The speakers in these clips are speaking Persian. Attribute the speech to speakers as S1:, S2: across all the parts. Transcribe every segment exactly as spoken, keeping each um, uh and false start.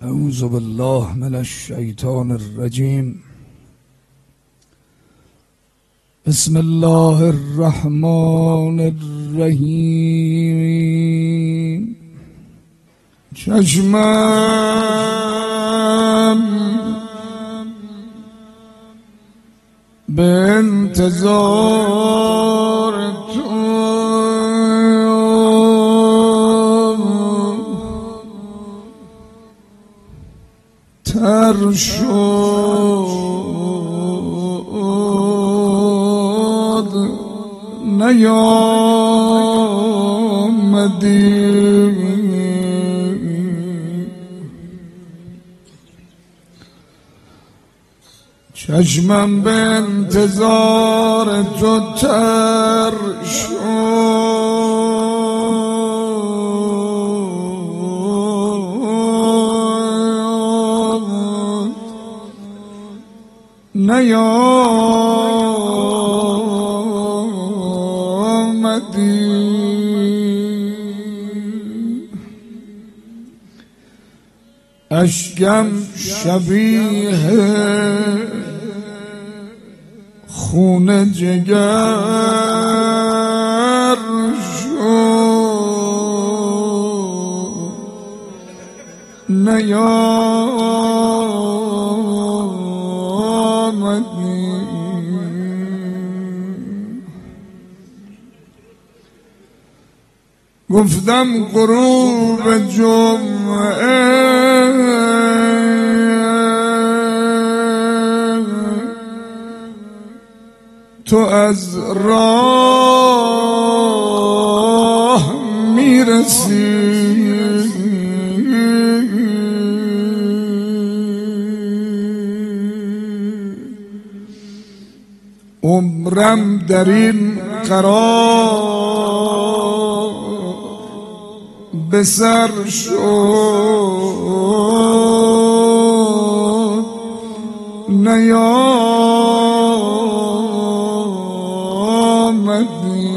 S1: اعوذ بالله من الشیطان الرجیم. بسم الله الرحمن الرحیم. چشمم به انتظار تو تر شد، نیامدی. چشمم به انتظار تو تر شد، نیامدی. اشکم شبیه خون جگر شد، نیامدی. گفتم غروب جمعه تو از راه میرسی، عمرم در این قرار به سر شد، نیامدی.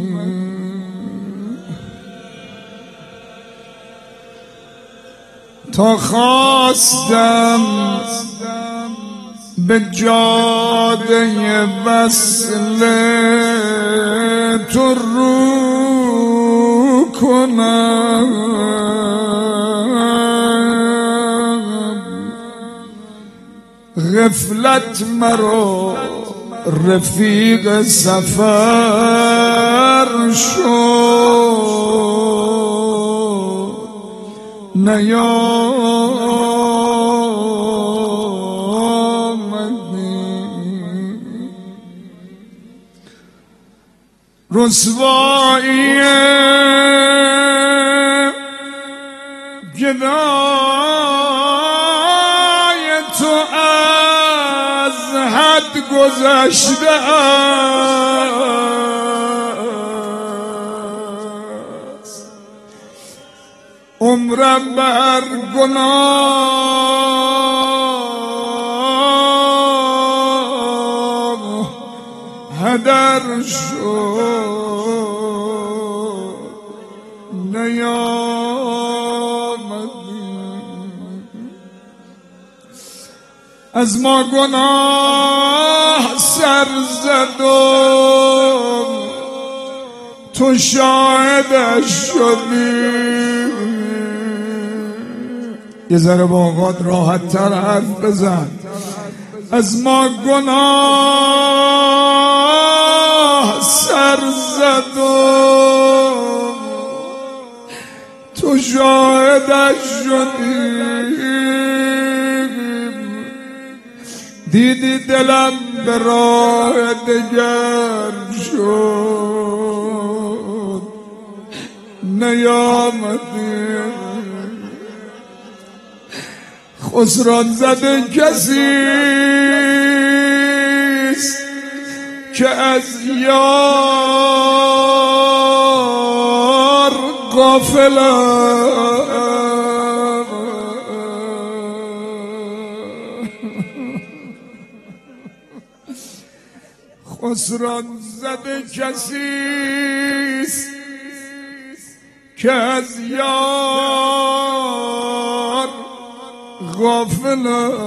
S1: تا خواستم به جاده وصل تو رو کنم، غفلت مرا رفیق سفر شد، نیامدی. رسوایی گدای تو از حد گذشته است، عمرم بر گناه هدر شد، نیامدی. از ما گناه سر زدم، تو شاهدش شدی. یه ذره با آقات راحت تر حرف بزن. از ما گناه سر زدم، تو شاهدش شدی. دیدی دلم به راه دگر شد، نیامدی. خسران زده کسیست که از یار غافل است. خسران زده کسیست که از یار غافل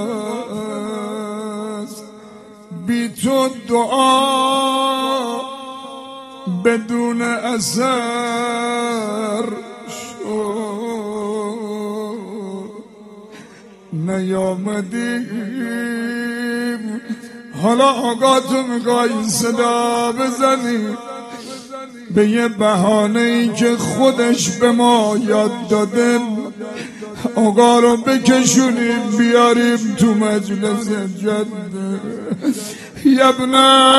S1: است، بی تو دعا بدون اثر شد. نیامدیم حالا آقاتو میخوای صدا بزنی به یه بهانه ای که خودش به ما یاد داده، آقا رو بکشونیم بیاریم تو مجلس جده. یبن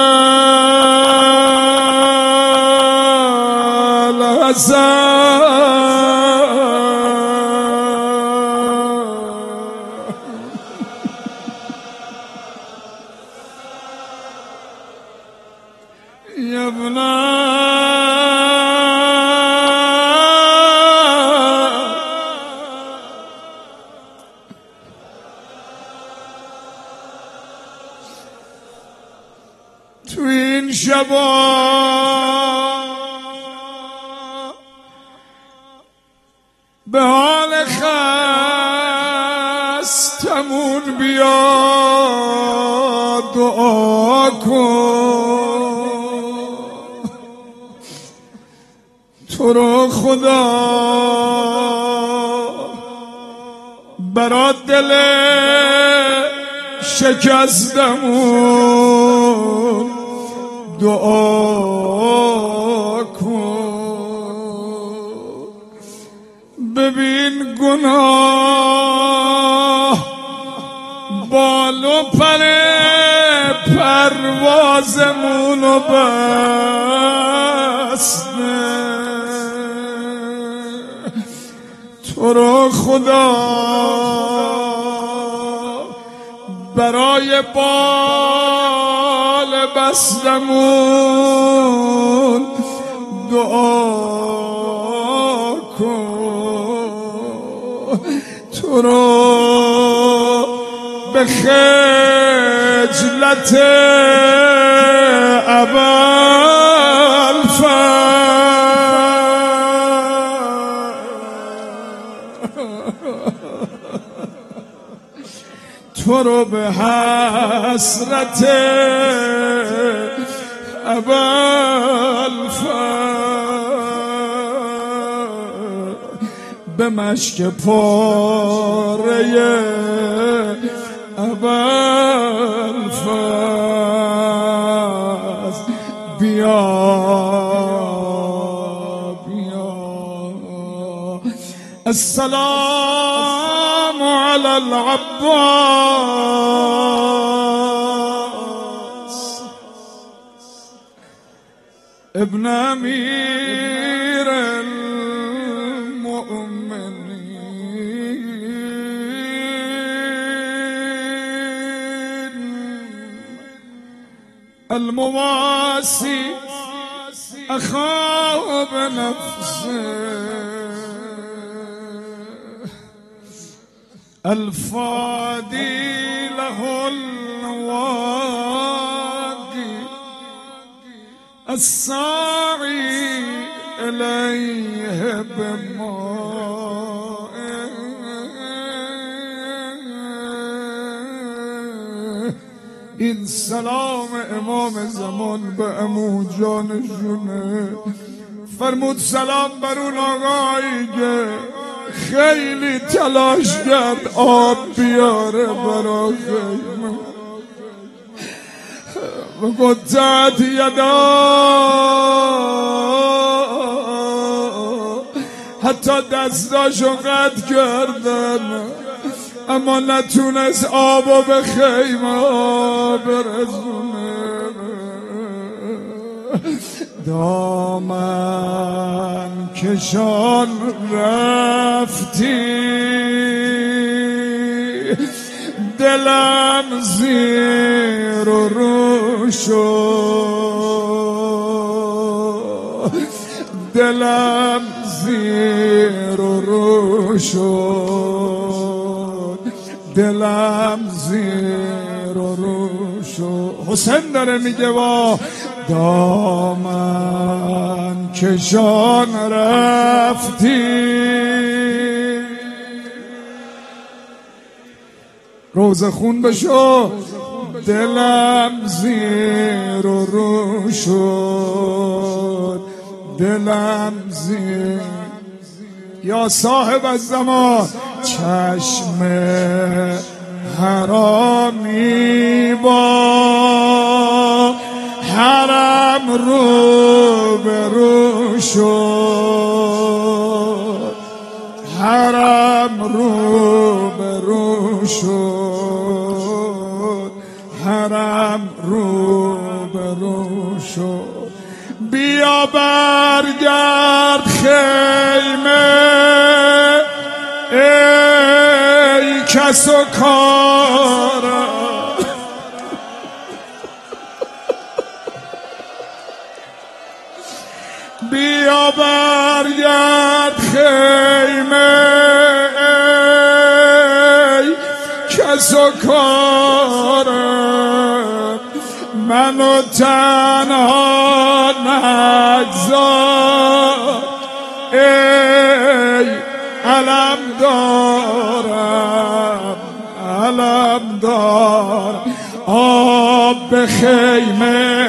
S1: الحسن یبن تو این شبا به حال خستمون بیا دعا کن، تو رو خدا برا دل شکستمون دعا کن. ببین گناه بال و پر پروازمونو بسته، تو رو خدا برای بال بستمون دعا کن، تو رو به خجلت تو رو به حسرت ابوالفضل، به مشک پاره ابوالفضل بیا بیا. السلام علی العباس ابن امیر المؤمنین المواسي أخاه بنفسه الفادي له الواقي الساعي إليه بماء این سلام امام زمان به عمو جانشونه. فرمود سلام بر اون آقایی که خیلی تلاش کرد آب بیاره برا خیمه و قطعت یدا، حتی دستاشو قطع کردن اما نتونست آبو به خیمه برسونه. دامن کشان رفتی دلم زیر و رو شد، دلم زیر و رو شد، دلم زیر و رو شد. حسین داره میگه وا دامن کشان رفتی روزه خون بشو. دلم زیر و رو شد، دلم زیر. یا صاحب الزمان چشم حرامی با حرم رو به رو شد، حرم رو به رو شد، حرم رو به رو شد. بیا برگرد خیمه ای کس و کارم، بیا برگرد خیمه ای کس و کارم، منو تنها نگذار ای علم دارم، علم دارم. آب به خیمه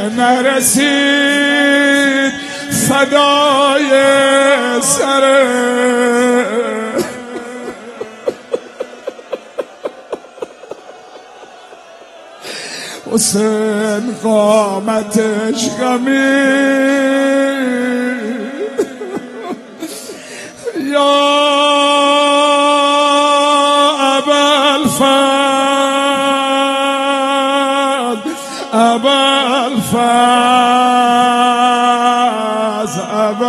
S1: نرسید فدای سر حسین، قامتش غمی یا ابوالفضل، ابوالفضل،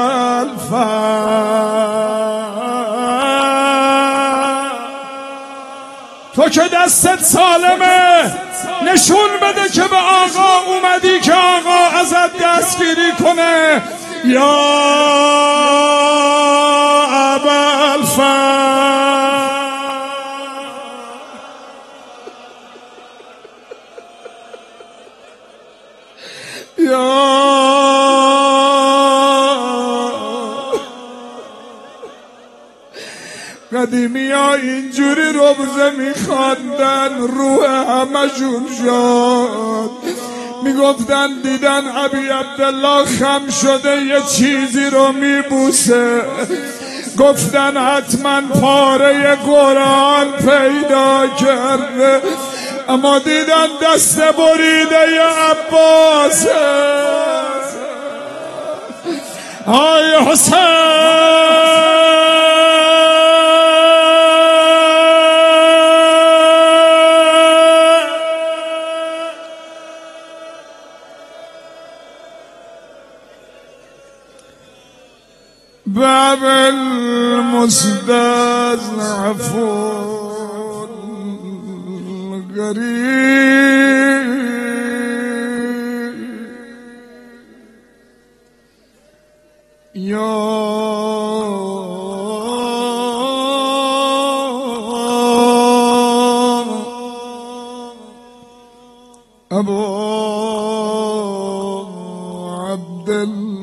S1: ابوالفضل. تو که دستت سالمه نشون بده که به آقا اومدی که آقا ازت دستگیری کنه. یا ابوالفضل، یا قدیمی ها اینجوری ربزه میخواندن، روح همه جون شد. میگفتن دیدن ابی عبدالله خم شده یه چیزی رو میبوسه، گفتن حتما پاره قرآن پیدا کرده، اما دیدن دست بریده ی عباسه. آی حسین، باب المستضعف الغريب يا أبو عبد الله